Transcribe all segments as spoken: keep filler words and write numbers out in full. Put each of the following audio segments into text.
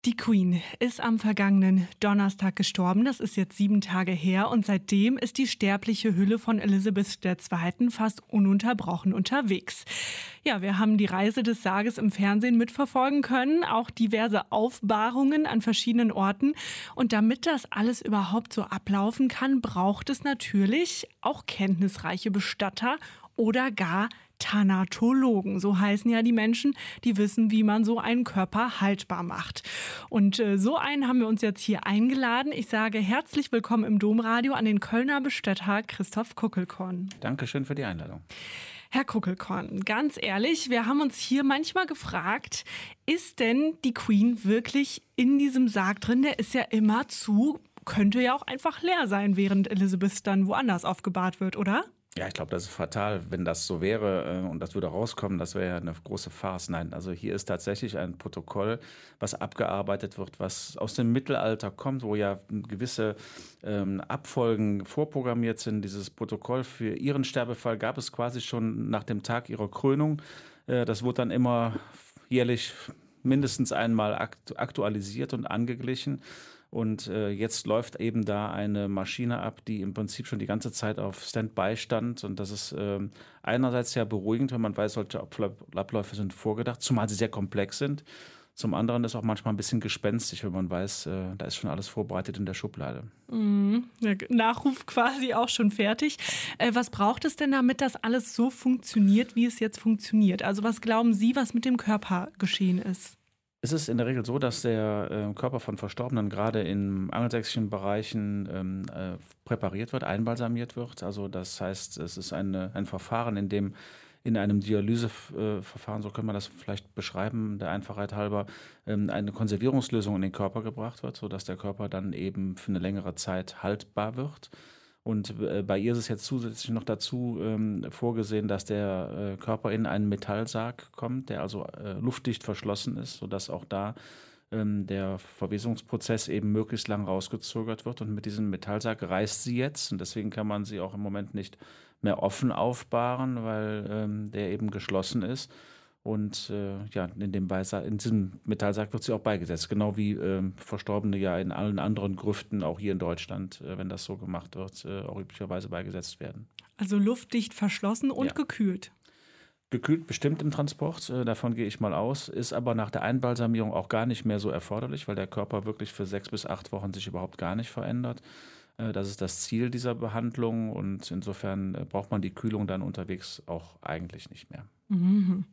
Die Queen ist am vergangenen Donnerstag gestorben. Das ist jetzt sieben Tage her. Und seitdem ist die sterbliche Hülle von Elisabeth der Zweiten fast ununterbrochen unterwegs. Ja, wir haben die Reise des Sarges im Fernsehen mitverfolgen können. Auch diverse Aufbahrungen an verschiedenen Orten. Und damit das alles überhaupt so ablaufen kann, braucht es natürlich auch kenntnisreiche Bestatter oder gar Thanatologen. So heißen ja die Menschen, die wissen, wie man so einen Körper haltbar macht. Und äh, so einen haben wir uns jetzt hier eingeladen. Ich sage herzlich willkommen im Domradio an den Kölner Bestatter Christoph Kuckelkorn. Dankeschön für die Einladung. Herr Kuckelkorn, ganz ehrlich, wir haben uns hier manchmal gefragt, ist denn die Queen wirklich in diesem Sarg drin? Der ist ja immer zu, könnte ja auch einfach leer sein, während Elisabeth dann woanders aufgebahrt wird, oder? Ja, ich glaube, das ist fatal, wenn das so wäre äh, und das würde rauskommen, das wäre ja eine große Farce. Nein, also hier ist tatsächlich ein Protokoll, was abgearbeitet wird, was aus dem Mittelalter kommt, wo ja gewisse ähm, Abfolgen vorprogrammiert sind. Dieses Protokoll für ihren Sterbefall gab es quasi schon nach dem Tag ihrer Krönung. Äh, das wurde dann immer jährlich mindestens einmal akt- aktualisiert und angeglichen. Und äh, jetzt läuft eben da eine Maschine ab, die im Prinzip schon die ganze Zeit auf Standby stand. Und das ist äh, einerseits sehr beruhigend, wenn man weiß, solche Abläufe sind vorgedacht, zumal sie sehr komplex sind. Zum anderen ist auch manchmal ein bisschen gespenstig, wenn man weiß, äh, da ist schon alles vorbereitet in der Schublade. Mhm. Ja, Nachruf quasi auch schon fertig. Äh, was braucht es denn, damit das alles so funktioniert, wie es jetzt funktioniert? Also was glauben Sie, was mit dem Körper geschehen ist? Es ist in der Regel so, dass der äh, Körper von Verstorbenen gerade in angelsächsischen Bereichen ähm, äh, präpariert wird, einbalsamiert wird. Also das heißt, es ist eine, ein Verfahren, in dem in einem Dialyseverfahren, so können wir das vielleicht beschreiben, der Einfachheit halber, ähm, eine Konservierungslösung in den Körper gebracht wird, sodass der Körper dann eben für eine längere Zeit haltbar wird. Und äh, bei ihr ist es jetzt zusätzlich noch dazu ähm, vorgesehen, dass der äh, Körper in einen Metallsarg kommt, der also äh, luftdicht verschlossen ist, sodass auch da ähm, der Verwesungsprozess eben möglichst lang rausgezögert wird. Und mit diesem Metallsarg reist sie jetzt. Und deswegen kann man sie auch im Moment nicht mehr offen aufbahren, weil ähm, der eben geschlossen ist. Und äh, ja, in dem Beisa- in diesem Metallsarg wird sie auch beigesetzt, genau wie äh, Verstorbene ja in allen anderen Grüften, auch hier in Deutschland, äh, wenn das so gemacht wird, äh, auch üblicherweise beigesetzt werden. Also luftdicht verschlossen und Ja. gekühlt. Gekühlt bestimmt im Transport, äh, davon gehe ich mal aus, ist aber nach der Einbalsamierung auch gar nicht mehr so erforderlich, weil der Körper wirklich für sechs bis acht Wochen sich überhaupt gar nicht verändert. Äh, das ist das Ziel dieser Behandlung und insofern äh, braucht man die Kühlung dann unterwegs auch eigentlich nicht mehr. Mhm.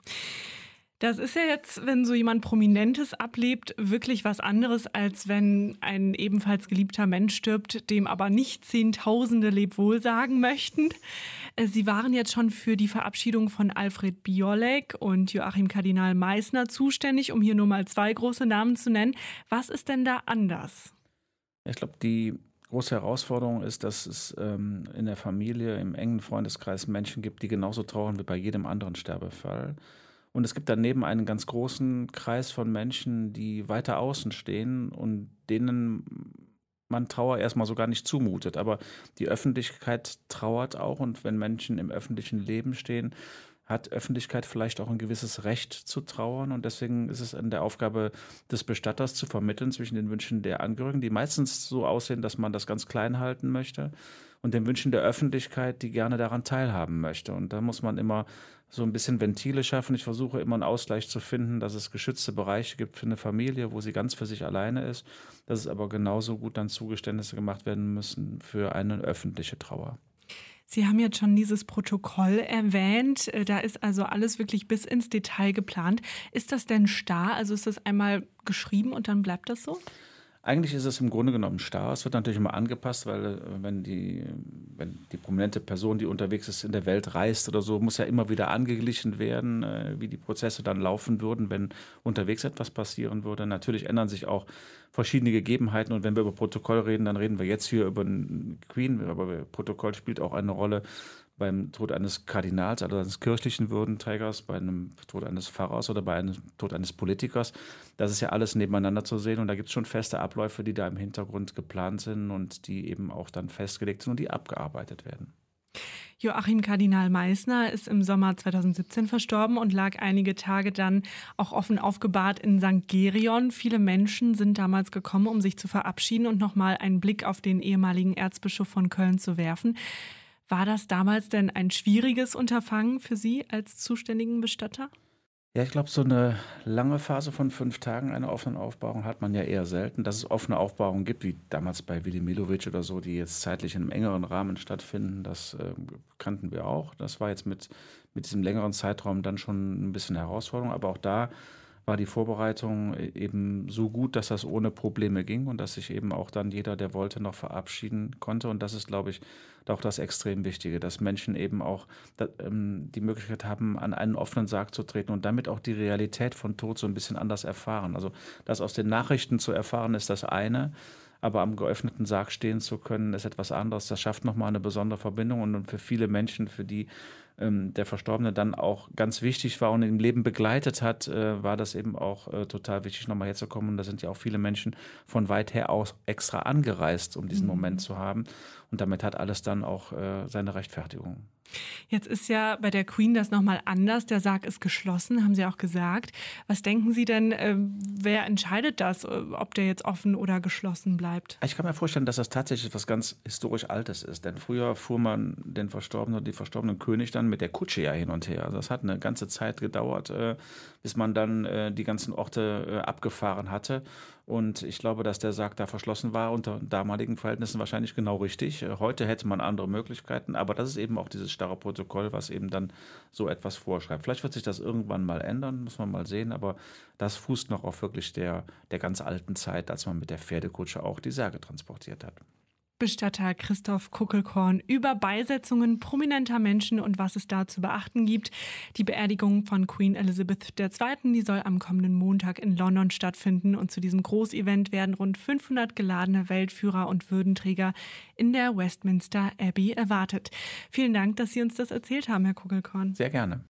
Das ist ja jetzt, wenn so jemand Prominentes ablebt, wirklich was anderes, als wenn ein ebenfalls geliebter Mensch stirbt, dem aber nicht Zehntausende Lebwohl sagen möchten. Äh, Sie waren jetzt schon für die Verabschiedung von Alfred Biolek und Joachim Kardinal Meissner zuständig, um hier nur mal zwei große Namen zu nennen. Was ist denn da anders? Ich glaube, die große Herausforderung ist, dass es ähm, in der Familie, im engen Freundeskreis Menschen gibt, die genauso trauern wie bei jedem anderen Sterbefall. Und es gibt daneben einen ganz großen Kreis von Menschen, die weiter außen stehen und denen man Trauer erstmal so gar nicht zumutet. Aber die Öffentlichkeit trauert auch und wenn Menschen im öffentlichen Leben stehen, hat Öffentlichkeit vielleicht auch ein gewisses Recht zu trauern. Und deswegen ist es an der Aufgabe des Bestatters zu vermitteln zwischen den Wünschen der Angehörigen, die meistens so aussehen, dass man das ganz klein halten möchte, und den Wünschen der Öffentlichkeit, die gerne daran teilhaben möchte. Und da muss man immer so ein bisschen Ventile schaffen. Ich versuche immer einen Ausgleich zu finden, dass es geschützte Bereiche gibt für eine Familie, wo sie ganz für sich alleine ist, dass es aber genauso gut dann Zugeständnisse gemacht werden müssen für eine öffentliche Trauer. Sie haben jetzt schon dieses Protokoll erwähnt. Da ist also alles wirklich bis ins Detail geplant. Ist das denn starr? Also ist das einmal geschrieben und dann bleibt das so? Eigentlich ist es im Grunde genommen starr. Es wird natürlich immer angepasst, weil äh, wenn die, wenn die prominente Person, die unterwegs ist, in der Welt reist oder so, muss ja immer wieder angeglichen werden, äh, wie die Prozesse dann laufen würden, wenn unterwegs etwas passieren würde. Natürlich ändern sich auch verschiedene Gegebenheiten und wenn wir über Protokoll reden, dann reden wir jetzt hier über einen Queen, aber Protokoll spielt auch eine Rolle beim Tod eines Kardinals, also eines kirchlichen Würdenträgers, bei einem Tod eines Pfarrers oder bei einem Tod eines Politikers. Das ist ja alles nebeneinander zu sehen und da gibt es schon feste Abläufe, die da im Hintergrund geplant sind und die eben auch dann festgelegt sind und die abgearbeitet werden. Joachim Kardinal Meissner ist im Sommer zweitausendsiebzehn verstorben und lag einige Tage dann auch offen aufgebahrt in Sankt Gerion. Viele Menschen sind damals gekommen, um sich zu verabschieden und nochmal einen Blick auf den ehemaligen Erzbischof von Köln zu werfen. War das damals denn ein schwieriges Unterfangen für Sie als zuständigen Bestatter? Ja, ich glaube, so eine lange Phase von fünf Tagen, eine offene Aufbahrung, hat man ja eher selten. Dass es offene Aufbahrungen gibt, wie damals bei Willy Milovic oder so, die jetzt zeitlich in einem engeren Rahmen stattfinden, das äh, kannten wir auch. Das war jetzt mit, mit diesem längeren Zeitraum dann schon ein bisschen Herausforderung, aber auch da war die Vorbereitung e- eben so gut, dass das ohne Probleme ging und dass sich eben auch dann jeder, der wollte, noch verabschieden konnte. Und das ist, glaube ich, auch das extrem Wichtige, dass Menschen eben auch da, ähm, die Möglichkeit haben, an einen offenen Sarg zu treten und damit auch die Realität von Tod so ein bisschen anders erfahren. Also das aus den Nachrichten zu erfahren, ist das eine. Aber am geöffneten Sarg stehen zu können, ist etwas anderes. Das schafft nochmal eine besondere Verbindung. Und für viele Menschen, für die ähm, der Verstorbene dann auch ganz wichtig war und im Leben begleitet hat, äh, war das eben auch äh, total wichtig, nochmal herzukommen. Und da sind ja auch viele Menschen von weit her aus extra angereist, um diesen Moment zu haben. Und damit hat alles dann auch äh, seine Rechtfertigung. Jetzt ist ja bei der Queen das nochmal anders. Der Sarg ist geschlossen, haben Sie auch gesagt. Was denken Sie denn, äh, wer entscheidet das, äh, ob der jetzt offen oder geschlossen bleibt? Ich kann mir vorstellen, dass das tatsächlich was ganz historisch Altes ist. Denn früher fuhr man den Verstorbenen oder die verstorbenen König dann mit der Kutsche ja hin und her. Also das hat eine ganze Zeit gedauert, äh, bis man dann äh, die ganzen Orte äh, abgefahren hatte. Und ich glaube, dass der Sarg da verschlossen war, unter damaligen Verhältnissen wahrscheinlich genau richtig. Äh, Heute hätte man andere Möglichkeiten, aber das ist eben auch dieses starre Protokoll, was eben dann so etwas vorschreibt. Vielleicht wird sich das irgendwann mal ändern, muss man mal sehen, aber das fußt noch auf wirklich der, der ganz alten Zeit, als man mit der Pferdekutsche auch die Särge transportiert hat. Bestatter Christoph Kuckelkorn über Beisetzungen prominenter Menschen und was es da zu beachten gibt. Die Beerdigung von Queen Elizabeth der Zweiten, die soll am kommenden Montag in London stattfinden. Und zu diesem Großevent werden rund fünfhundert geladene Weltführer und Würdenträger in der Westminster Abbey erwartet. Vielen Dank, dass Sie uns das erzählt haben, Herr Kuckelkorn. Sehr gerne.